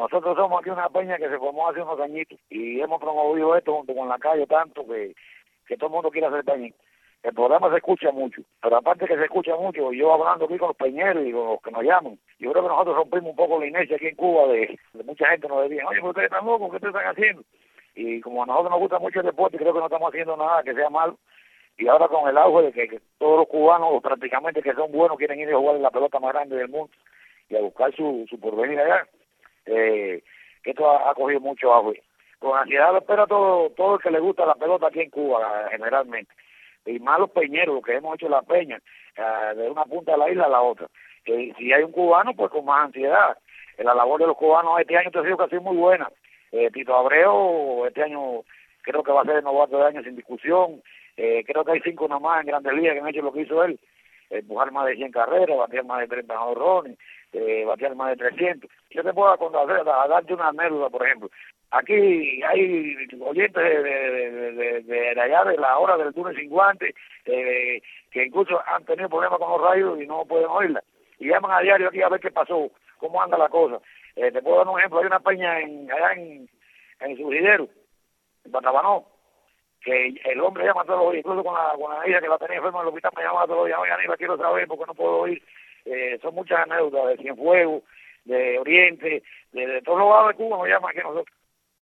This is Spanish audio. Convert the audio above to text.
Nosotros somos aquí una peña que se formó hace unos añitos y hemos promovido esto junto con la calle tanto que todo el mundo quiere hacer peña. El programa se escucha mucho, pero aparte que se escucha mucho, yo hablando aquí con los peñeros y con los que nos llaman, yo creo que nosotros rompimos un poco la inercia aquí en Cuba de mucha gente nos decía, oye, pero ustedes están locos, ¿qué ustedes están haciendo? Y como a nosotros nos gusta mucho el deporte, creo que no estamos haciendo nada que sea malo. Y ahora con el auge de que todos los cubanos, prácticamente que son buenos, quieren ir a jugar en la pelota más grande del mundo y a buscar su porvenir allá, que esto ha cogido mucho auge. Con ansiedad lo espera todo el que le gusta la pelota aquí en Cuba, generalmente. Y más los peñeros, lo que hemos hecho la peña, de una punta de la isla a la otra. Si hay un cubano, pues con más ansiedad. La labor de los cubanos este año ha sido casi muy buena. Tito Abreu, este año creo que va a ser el novato de año sin discusión. Creo que hay 5 nomás en Grandes Ligas que han hecho lo que hizo él. Empujar más de 100 carreras, batear más de 30 jonrones, batear más de 300. Yo te puedo contar, a darte una anécdota, por ejemplo. Aquí hay oyentes de allá de la hora del túnel sin guantes, que incluso han tenido problemas con los radios y no pueden oírla. Y llaman a diario aquí a ver qué pasó, cómo anda la cosa. Te puedo dar un ejemplo, hay una peña allá en Surgidero, en Batabanó, que el hombre llama todos los días, incluso con la hija que la tenía enferma en el hospital, me llama todos los días, oiga, la quiero saber porque no puedo ir. Son muchas anécdotas de Cienfuegos, de Oriente, de todos los lados de Cuba nos llaman aquí nosotros.